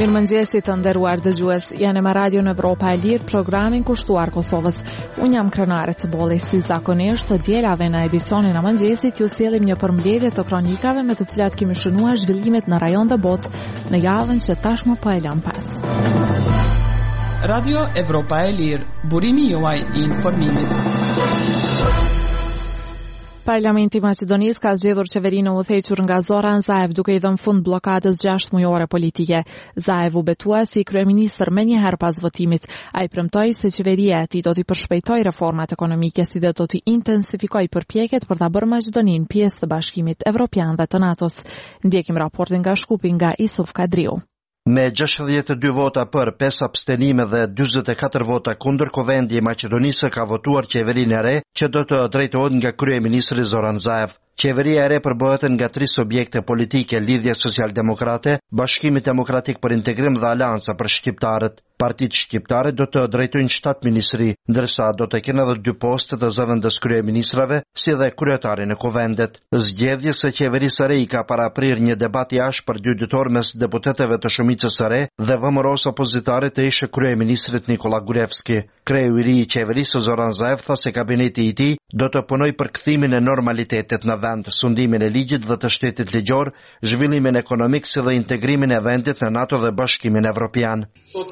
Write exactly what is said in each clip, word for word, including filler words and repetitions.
Mirëmëngjesi të nderuar dëgjues, janë me Radio në Evropa e Lirë, programin kushtuar Kosovës. Unë jam krenare të bolli, si zakonisht të djelave në edicionin e mëngjesit, ju sjellim një përmbledhje të kronikave me të cilat kemi shënuar zhvillimet në rajon dhe botë në javën që tashmë po e lëm pas. Radio Evropa e Lirë, burimi juaj i informimit. Parlamenti i Maqedonisë ka zgjedhur qeverinë e udhëhequr nga Zoran Zaev duke i dhënë fund bllokadës gjashtë mujore politike. Zaev u betua si kryeministër menjëherë pas votimit. Ai premtoi se qeveria e tij do t'i përshpejtojë reformat ekonomike si dhe do t'i intensifikojë përpjekjet për ta bërë Maqedoninë pjesë të Bashkimit Evropian dhe të NATO-s. Ndjekim raportin nga Shkupi nga Isuf Kadriu. Me gjashtëdhjetë e dy vota për, pesë abstenime dhe dyzet e katër vota kundër, Kuvendi i Maqedonisë ka votuar qeverinë e re që do të drejtohet nga kryeministri Zoran Zaev. Qeveria e re përbëhet nga tri subjekte politike: Lidhja Social-Demokrate, Bashkimi Demokratik për Integrim dhe Aleanca për Shqiptarët. Partitë shqiptare do të drejtojnë shtatë ministri, ndërsa do të kenë edhe dy poste të zëvendës kryeministrave, si dhe kryetarin e kuvendet. Zgjedhjes së qeverisë së re i ka paraprirë një debat i ashpër dy ditor mes deputetëve të shumicës së re dhe V M R O-s opozitare të ish kryeministrit Nikola Gruevski. Kreu i ri i qeverisë Zoran Zaev tha se kabineti i tij do të punojë për kthimin e normalitetit në vend, sundimin e ligjit dhe të shtetit ligjor, zhvillimin ekonomik si dhe integrimin e vendit në NATO dhe Bashkimin Evropian.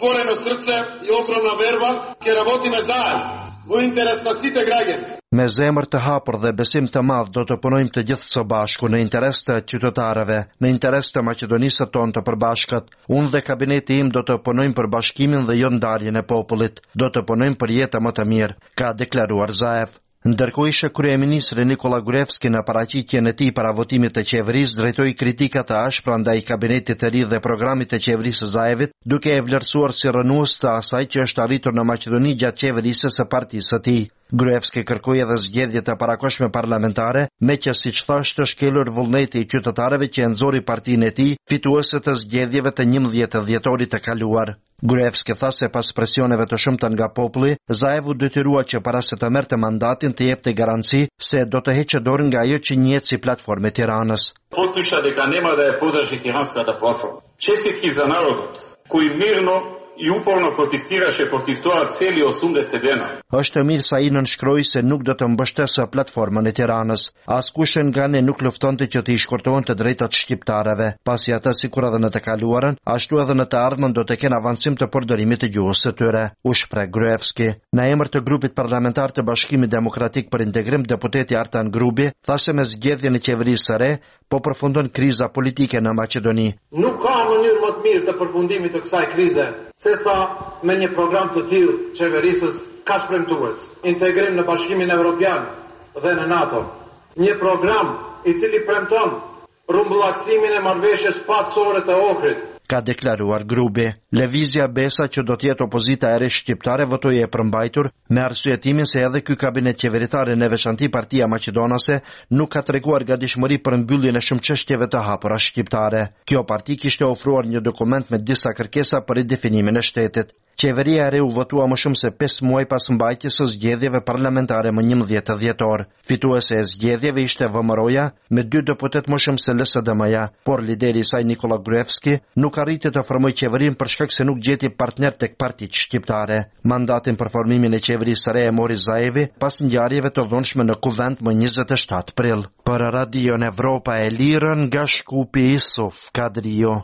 Srce i otrona verba që работи me Zaev, во интерес на сите граѓани. Me zemër të hapur dhe besim të madh do të punojmë të gjithë së bashku në interes të qytetarëve, në interes të Maqedonisë tonë të përbashkët. Unë dhe kabineti im do të punojmë për bashkimin dhe jo ndarjen e popullit. Do të punojmë për jetë më të mirë, ka deklaruar Zaev. Ndërkohë ishe kryeministri Nikola Gruevski në paraqitjen e tij para votimit të qeverisë drejtoi kritika të ashpra ndaj kabinetit të ri dhe programit të qeverisë së Zaevit, duke e vlerësuar si rënues të asaj që është arritur në Maqedoni gjatë qeverisës së partisë së tij. Gruevski kërkoi edhe zgjedhje të parakohshme parlamentare, me që siç thashë të shkelur vullneti i qytetarëve që e nxori partinë e tij fituese të zgjedhjeve të njëmbëdhjetë dhjetorit të kaluar. Gruevski tha se pas presioneve të shumta nga populli, Zaev u detyrua që para se të merrte mandatin të jepte garanci se do të heqë dorën nga ajo që njihet si platformë e Tiranës. Potpisha дека нема да ја поддржи тиранската платформа. Честитки за народот кој мирно i uporno protestirashe против тоа цели осумдесет дена. Është mirë sa i nënshkroi se nuk do të mbështesë platformën e Tiranës. Askush nga ne nuk luftonte që të i shkurtohen të drejtat shqiptarëve, pasi ata sikur edhe në të kaluarën, ashtu edhe në të ardhmen do të kenë avancim të përdorimit të gjuhës së tyre, u shpreh Gruevski. Në emër të grupit parlamentar të Bashkimit Demokratik për Integrim, deputeti Artan Grubi tha se me zgjedhjen e qeverisë së re po përfundon kriza politike në Maqedoni. Nuk ka mënyrë më të mirë të përfundimit të kësaj krize sesa me një program të tillë qeverisës kaq premtues, integrim në Bashkimin Evropian dhe në NATO. Një program i cili premton rrumbullaksimin e marrëveshjes pasore të Ohrit, ka deklaruar Grubi. Lëvizja Besa, që do të jetë opozita e re shqiptare, votoi e përmbajtur me arsyetimin se edhe ky kabinet qeveritar në veçanti Partia Maqedonase nuk ka treguar gatishmëri për mbylljen e shumë çështjeve të hapura shqiptare. Kjo parti kishte ofruar një dokument me disa kërkesa për ridefinimin e shtetit. Qeveria e re u votua më shumë se pesë muaj pas mbajtjes së zgjedhjeve parlamentare më njëmbëdhjetë dhjetor. Fituese e zgjedhjeve ishte V M R O-ja me dy deputet më shumë se L S D M-ja, por lideri i saj Nikola Gruevski nuk arriti të formojë qeverinë për shkak se nuk gjeti partner tek partitë shqiptare. Mandatin për formimin e qeverisë së re e mori Zaevi pas ngjarjeve të dhunshme në Kuvend më njëzet e shtatë prill. Për Radio Evropa e Lirë nga Shkupi, Isuf Kadriu.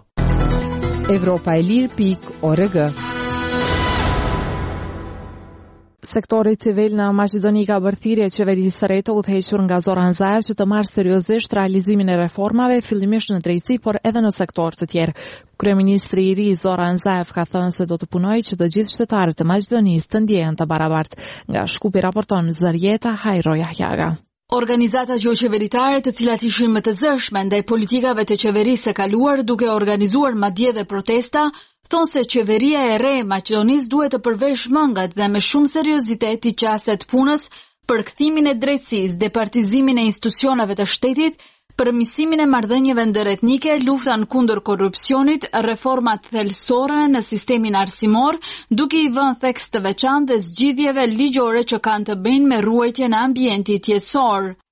Evropa e Lirë pikë org. Sektori civil në Maqedoni ka bërë thirrje qeverisë së re të udhëhequr nga Zoran Zaev që të marrë seriozisht realizimin e reformave, fillimisht në drejtësi, por edhe në sektor të tjerë. Kryeministri i ri Zoran Zaev ka thënë se do të punojë që të gjithë qytetarët e Maqedonisë të ndjehen të barabartë. Nga Shkupi raporton Zarieta Hajro Jahjaga. Organizatat jo qeveritare, të cilat ishin më të zëshme ndaj politikave të qeverisë së kaluar, duke organizuar madje dhe protesta, thonë se qeveria e re e Maqedonisë duhet të përvesh mangat dhe me shumë seriozitet i qaset punës për kthimin e drejtësisë, departizimin e institucioneve të shtetit, përmirësimin e marrëdhënieve ndëretnike, luftan kundër korrupsionit, reformat thelësore në sistemin arsimor, duke i vënë theks të veçantë dhe zgjidhjeve ligjore që kanë të bëjnë me ruajtjen e ambientit jetësor.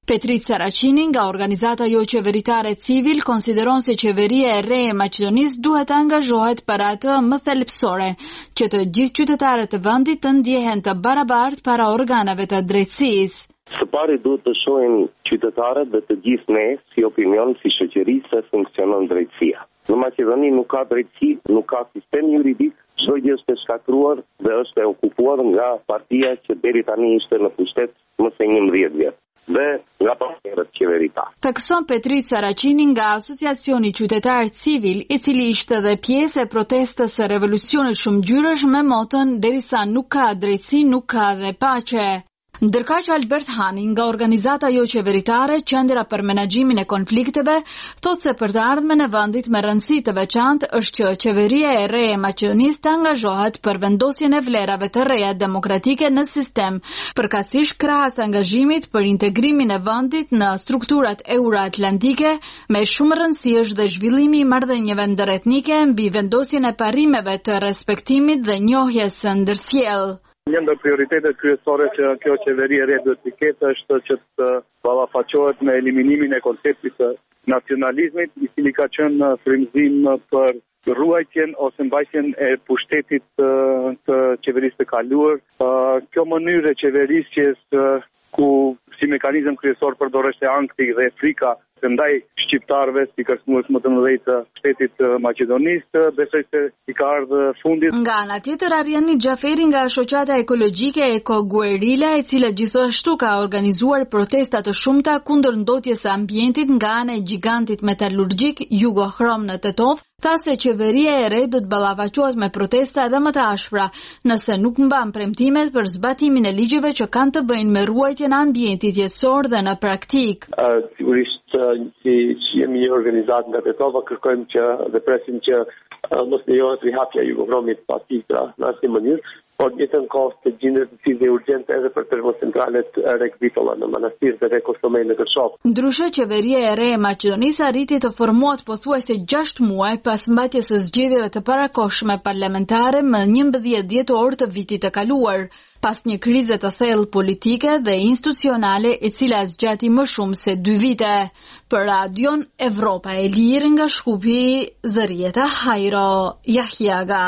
Petrit Saracini nga organizata jo qeveritare civil konsideron se qeveria e re e Maqedonisë duhet të angazhohet për atë më thelbësore, që të gjithë qytetarët e vendit të ndjehen të barabartë para organeve të drejtësisë. Së pari duhet të shohin qytetarët dhe të gjithë ne si opinion, si shoqëri se funksionon drejtësia. Në Maqedoni nuk ka drejtësi, nuk ka sistem juridik, çdo gjë është e shkatruar dhe është e okupuar nga partia që deri tani ishte në pushtet më se njëmbëdhjetë vjet. Dhe nga partnerët qeveritar. Thekson Petrit Saracini nga Asociacioni Qytetar Civil, i cili ishte dhe pjesë e protestës së revolucionit shumëngjyrësh me motën derisa nuk ka drejtësi, nuk ka dhe paqe. Ndërkaq Albert Hani nga organizata jo qeveritare Qendra për Menaxhimin e Konflikteve thotë se për të ardhmen e vendit me rëndësi të veçantë është që qeveria e re e Maqedonisë të angazhohet për vendosjen e vlerave të reja demokratike në sistem, përkatësisht krahas angazhimit për integrimin e vendit në strukturat euroatlantike, me shumë rëndësi është dhe zhvillimi i marrëdhënieve ndëretnike mbi vendosjen e parimeve të respektimit dhe njohjes së ndërsjellë. Një ndër prioritetet kryesore që kjo qeveri e re duhet të ketë është që të ballafaqohet me eliminimin e konceptit të nacionalizmit, i cili ka qenë frymëzim për ruajtjen ose mbajtjen e pushtetit të, të qeverisë të kaluar. Kjo mënyrë e qeverisjes ku si mekanizëm kryesor përdoresht e ankthi dhe frika të ndaj shqiptarëve si kërcënues më të mëdhenj të shtetit të Maqedonisë, besoj se i ka ardhur fundi. Nga ana tjetër, Ariani Xhaferi nga shoqata ekologjike Eko Guerilla, e cila gjithashtu ka organizuar protesta të shumta kundër ndotjes së ambientit nga ana e gigantit metalurgjik Jugochrom në Tetov, tha se qeveria e re do të ballafaqohet me protesta edhe më të ashpra, nëse nuk mban premtimet për zbatimin e ligjeve që kanë të bëjnë me ruajtjen e ambientit jetësor dhe në praktik. Uh, sigurisht si që jemi një organizatë nga Tetova, kërkojmë që dhe presim që uh, mos lejohet rihapja e Jugochromit pa titra në asnjë mënyrë, por në jetën kohë të gjendet decizje urgjente edhe për termocentralet Rek Vitolla në Manastir dhe Rek Kostomej në Kërshop. Ndryshe, qeveria e re e Maqedonisë arriti të formohet pothuajse gjashtë muaj pas mbajtjes së zgjedhjeve të parakohshme parlamentare më njëmbëdhjetë dhjetor të vitit të kaluar, pas një krize të thellë politike dhe institucionale e cila zgjati më shumë se dy vite. Për Radion Evropa e Lirë nga Shkupi, Zërieta Hajro Jahjaga.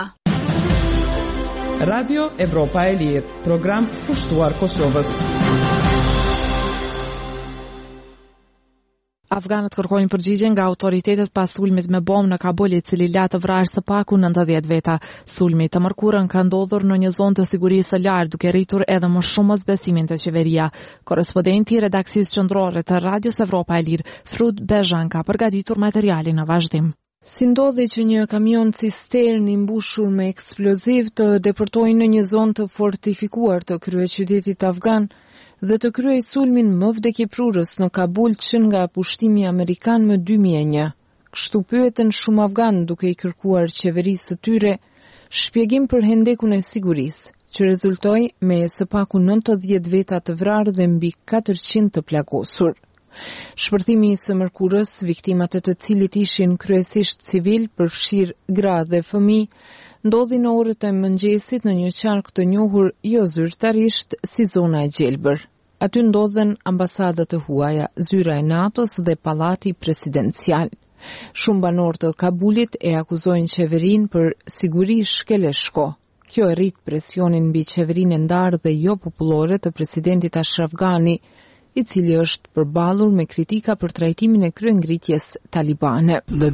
Radio Evropa e Lirë, program pushtuar Kosovës. Afganët kërkojnë përgjigje nga autoritetet pas sulmit me bombë në Kabul, i cili la të vrasë së paku nëntëdhjetë veta. Sulmi të mërkurën ka ndodhur në një zonë të sigurisë së lartë, duke rritur edhe më shumë zbesimin të qeveria. Korrespondenti redaksisë qendrore të Radios Evropa e Lirë, Frud Bezhan, ka përgatitur materialin në vazhdim. Si ndodhi që një kamion cistern i mbushur me eksploziv të depërtojë në një zonë të fortifikuar të kryeqytetit afgan dhe të kryej sulmin më vdekjeprurës në Kabul që nga pushtimi amerikan më dy mijë e një. Kështu pyeten shumë afgan duke i kërkuar qeverisë së tyre shpjegim për hendekun e sigurisë, që rezultoi me së paku nëntëdhjetë veta të vrarë dhe mbi katërqind të plagosur. Shpërthimi i së mërkurës, viktimat e të cilit ishin kryesisht civil, përfshirë gra dhe fëmijë, ndodhi në orët e mëngjesit në një qark të njohur jo zyrtarisht si zona e Gjelbër. Aty ndodhen ambasadat e huaja, zyra e NATO-s dhe pallati presidencial. Shumë banor të Kabulit e akuzojnë qeverinë për siguri shkeleshko. Kjo e rrit presionin mbi qeverinë e ndarë dhe jo popullore të presidentit Ashraf Ghani, i cili është përballur me kritika për trajtimin e kryengritjes talibane.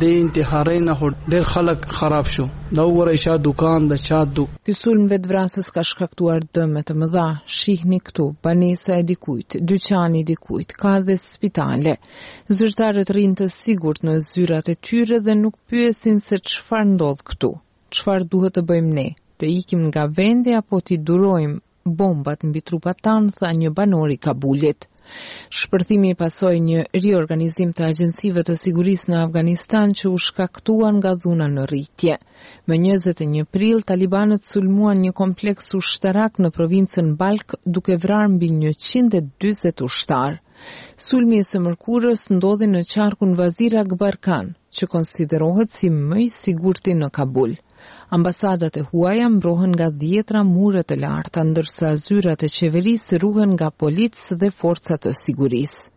Ky sulm vetvrasës ka shkaktuar dëme të mëdha, shihni këtu, banesa e dikujt, dyqani i dikujt, ka dhe spitale. Zyrtarët rrinë të sigurt në zyrat e tyre dhe nuk pyesin se çfarë ndodh këtu. Çfarë duhet të bëjmë ne? Të ikim nga vendi apo t'i durojmë bombat mbi trupat tanë, tha një banor i Kabulit. Shpërthimi pasoi një riorganizim të agjensive të sigurisë në Afganistan që u shkaktuan nga dhuna në rritje. Më njëzet e një prill, talibanët sulmuan një kompleks ushtarak në provincën Balk duke vrarë mbi njëqind e dyzet ushtar. Sulmi i së mërkurës ndodhi në qarkun Vazir Akbarkan, që konsiderohet si më i sigurti në Kabul. Ambasadat e huaja mbrohen nga dhjetra mure të larta, ndërsa zyrat e qeverisë ruhen nga policë dhe forcat të sigurisë.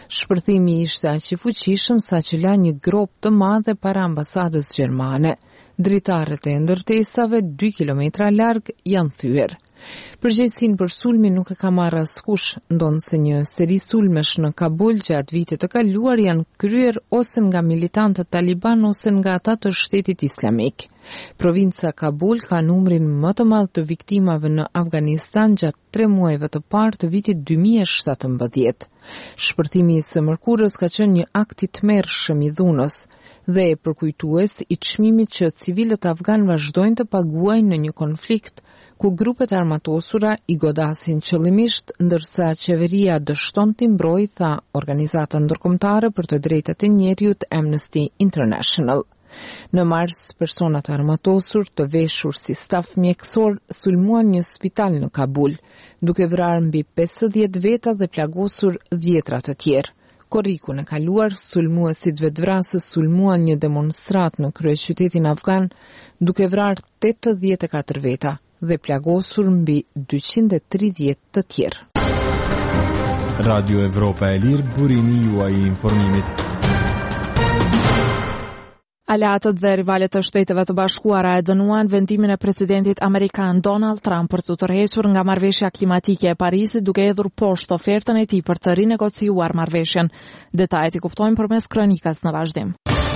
Shpërthimi ishte aq i fuqishëm sa që la një grop të madhe para ambasadës gjermane. Dritarët e ndërtesave dy kilometra larg janë thyer. Përgjegjësinë për sulmin nuk e ka marrë askush, ndonse një seri sulmesh në Kabul gjatë vitit të kaluar janë kryer ose nga militantët taliban ose nga ata të Shtetit Islamik. Provinca Kabul ka numrin më të madh të viktimave në Afganistan gjatë tre muajve të parë të vitit dy mijë e shtatëmbëdhjetë. Shpërthimi i së mërkurës ka qenë një akt i tmerrshëm i dhunës dhe e përkujtues i çmimit që civilët afgan vazhdojnë të paguajnë në një konflikt ku grupet armatosura i godasin qëllimisht, ndërsa qeveria dështon t'i mbrojë, tha organizata ndërkombëtare për të drejtat e njeriut Amnesty International. Në mars, personat armatosur të veshur si staf mjekësor sulmuan një spital në Kabul, duke vrarë mbi pesëdhjetë veta dhe plagosur dhjetra të tjerë. Korrikun e kaluar, sulmuesit vetvrasës sulmuan një demonstrat në kryeqytetin afgan, duke vrarë tetëdhjetë e katër veta dhe plagosur mbi dyqind e tridhjetë të tjerë. Radio Evropa e Lirë, burimi juaj i informimit. Aleatët dhe rivalet të Shteteve të Bashkuara e dënuan vendimin e presidentit amerikan Donald Trump për të tërhequr nga marrëveshja klimatike e Parisit, duke hedhur poshtë ofertën e tij për të rinegociuar marrëveshjen. Detajet i kuptojmë përmes kronikas në vazhdim.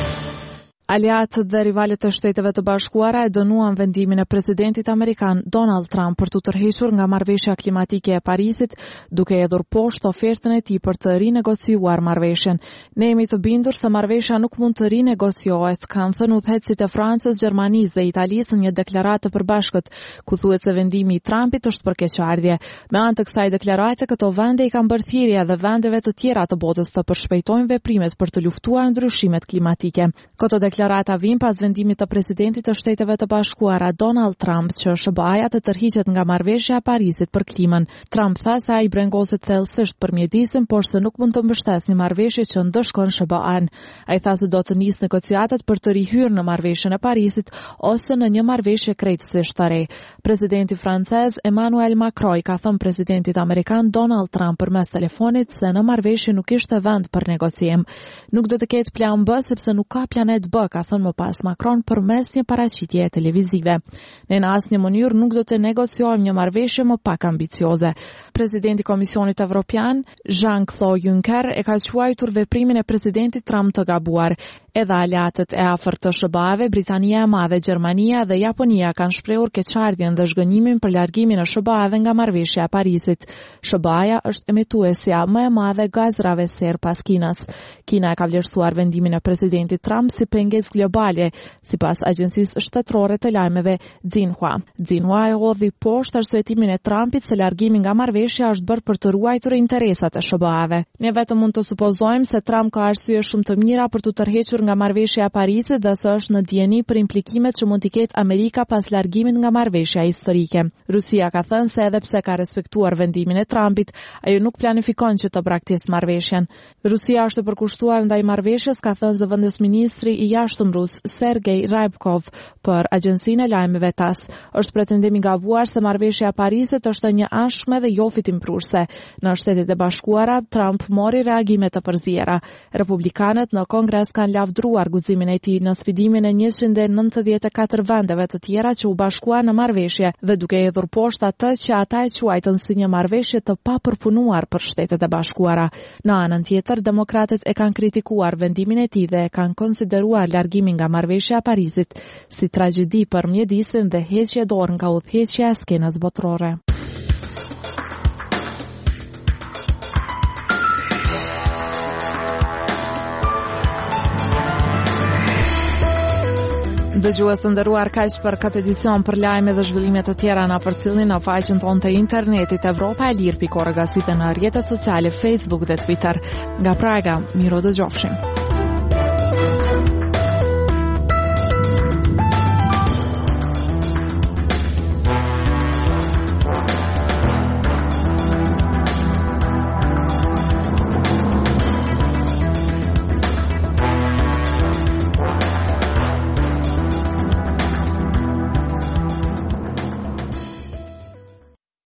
Aleatët dhe rivalet të Shteteve të Bashkuara e dënuan vendimin e presidentit amerikan Donald Trump për të tërhequr nga marrëveshja klimatike e Parisit, duke hedhur poshtë ofertën e tij për të rinegociuar marrëveshjen. Ne jemi të bindur se marrëveshja nuk mund të rinegociohet, kanë thënë udhëheqësit e Francës, Gjermanisë dhe Italisë në një deklaratë të përbashkët, ku thuhet se vendimi i Trumpit është për keqardhje. Me anë të kësaj deklarate, këto vende i kanë bërë thirrje edhe vendeve të tjera të botës të përshpejtojnë veprimet për të luftuar ndryshimet klimatike. Këto deklarata vijnë pas vendimit të presidentit të Shteteve të Bashkuara Donald Trump që S B A-ja të tërhiqet nga marrëveshja e Parisit për klimën. Trump tha se ai brengoset thellësisht për mjedisin, por se nuk mund të mbështesë një marrëveshje që ndëshkon S B A-n. Ai tha se do të nisë negociatat për të rihyrë në marrëveshjen e Parisit ose në një marrëveshje krejtësisht të re. Presidenti francez Emmanuel Macron ka thënë presidentit amerikan Donald Trump përmes telefonit se në marrëveshje nuk ishte vend për negocim. Nuk do të ketë plan B sepse nuk ka planet B, ka thënë më pas Macron përmes një paraqitje televizive. Ne në asnjë mënyrë nuk do të negociojmë një marrëveshje më pak ambicioze. Presidenti i Komisionit Evropian, Jean-Claude Juncker, e ka quajtur veprimin e presidentit Trump të gabuar. Edhe aleatët e afërt të S B A-ve, Britania e Madhe, Gjermania dhe Japonia kanë shprehur keqardhjen dhe zhgënjimin për largimin e S B A-ve nga marrëveshja e Parisit. S B A-ja është emituesja më e madhe gazrave ser pas Kinës. Kina e ka vlerësuar vendimin e presidentit Trump si pengesë globale, sipas agjencisë shtetërore të lajmeve Xinhua. Xinhua e hodhi poshtë arsyetimin e Trumpit se largimi nga marrëveshja është bërë për të ruajtur interesat e S B A-ve. Ne vetëm mund të supozojmë se Trump ka arsye shumë të mira për të tërhequr nga marrëveshja e Parisit dhe se është në dieni për implikimet që mund t'i ketë Amerika pas largimit nga marrëveshja historike. Rusia ka thënë se edhe pse ka respektuar vendimin e Trumpit, ajo nuk planifikon që të braktisë marrëveshjen. Rusia është e përkushtuar ndaj marrëveshjes, ka thënë zëvendës ministri i jashtëm rus Sergej Rybkov për agjencinë e lajmeve TASS. Është pretendim i gabuar se marrëveshja e Parisit është një anshme dhe jo fitimprurse. Në Shtetet e Bashkuara, Trump mori reagime të përziera. Republikanët në Kongres kanë lavdruar guximin e tij në sfidimin e njëqind e nëntëdhjetë e katër vendeve të tjera që u bashkuan në marrëveshje dhe duke hedhur poshtë atë që ata e quajtën si një marrëveshje të papërpunuar për Shtetet e Bashkuara. Në anën tjetër, demokratët e kanë kritikuar vendimin e tij dhe e kanë konsideruar largimin nga marrëveshja e Parisit si tragjedi për mjedisin dhe heqje dorë nga udhëheqja e skenës botërore. Dëgjues të nderuar, kaq për këtë edicion. Për lajme dhe zhvillime të tjera na përcjellni në faqen tonë të internetit evropa e lirë pikë org dhe në rrjetet sociale Facebook dhe Twitter. Nga Praga, miru dëgjofshim.